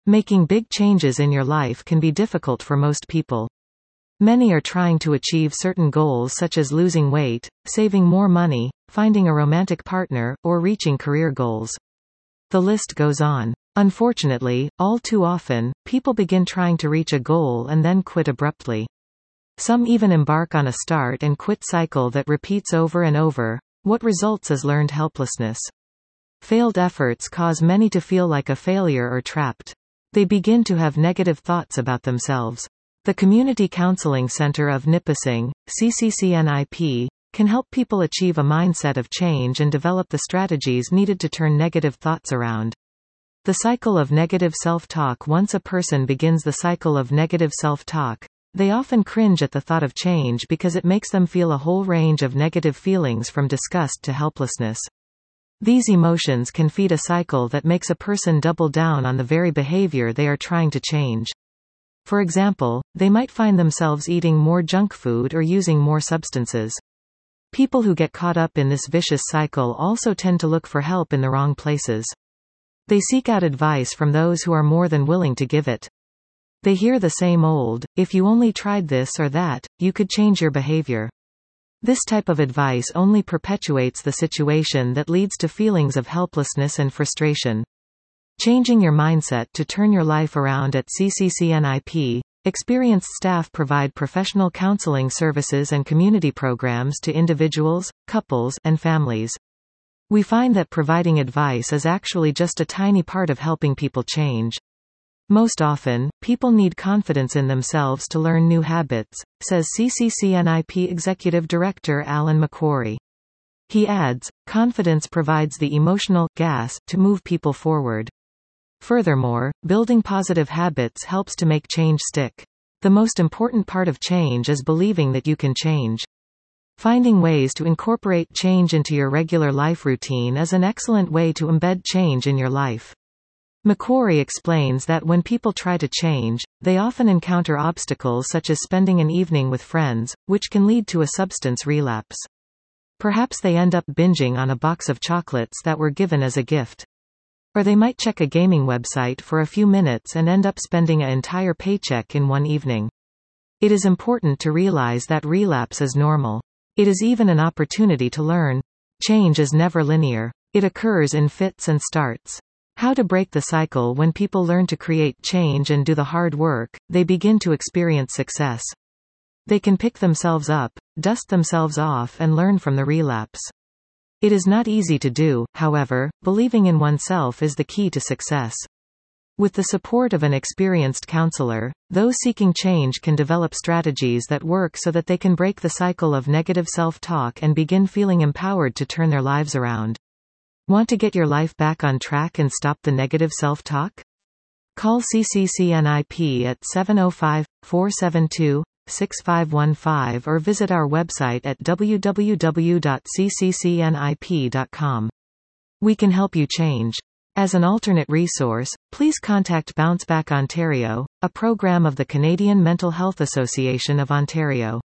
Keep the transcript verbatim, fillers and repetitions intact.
Making big changes in your life can be difficult for most people. Many are trying to achieve certain goals such as losing weight, saving more money, finding a romantic partner, or reaching career goals. The list goes on. Unfortunately, all too often, people begin trying to reach a goal and then quit abruptly. Some even embark on a start and quit cycle that repeats over and over. What results is learned helplessness. Failed efforts cause many to feel like a failure or trapped. They begin to have negative thoughts about themselves. The Community Counseling Center of Nipissing, C C C N I P, can help people achieve a mindset of change and develop the strategies needed to turn negative thoughts around. The cycle of negative self-talk. Once a person begins the cycle of negative self-talk, they often cringe at the thought of change because it makes them feel a whole range of negative feelings from disgust to helplessness. These emotions can feed a cycle that makes a person double down on the very behavior they are trying to change. For example, they might find themselves eating more junk food or using more substances. People who get caught up in this vicious cycle also tend to look for help in the wrong places. They seek out advice from those who are more than willing to give it. They hear the same old, "If you only tried this or that, you could change your behavior." This type of advice only perpetuates the situation that leads to feelings of helplessness and frustration. Changing your mindset to turn your life around. At C C C N I P, experienced staff provide professional counseling services and community programs to individuals, couples, and families. We find that providing advice is actually just a tiny part of helping people change. Most often, people need confidence in themselves to learn new habits, says C C C N I P Executive Director Alan McQuarrie. He adds, confidence provides the emotional gas to move people forward. Furthermore, building positive habits helps to make change stick. The most important part of change is believing that you can change. Finding ways to incorporate change into your regular life routine is an excellent way to embed change in your life. McQuarrie explains that when people try to change, they often encounter obstacles such as spending an evening with friends, which can lead to a substance relapse. Perhaps they end up binging on a box of chocolates that were given as a gift. Or they might check a gaming website for a few minutes and end up spending an entire paycheck in one evening. It is important to realize that relapse is normal. It is even an opportunity to learn. Change is never linear. It occurs in fits and starts. How to break the cycle? When people learn to create change and do the hard work, they begin to experience success. They can pick themselves up, dust themselves off, and learn from the relapse. It is not easy to do, however. Believing in oneself is the key to success. With the support of an experienced counselor, those seeking change can develop strategies that work so that they can break the cycle of negative self-talk and begin feeling empowered to turn their lives around. Want to get your life back on track and stop the negative self-talk? Call C C C N I P at seven oh five, four seven two, six five one five or visit our website at w w w dot c c c n i p dot com. We can help you change. As an alternate resource, please contact Bounce Back Ontario, a program of the Canadian Mental Health Association of Ontario.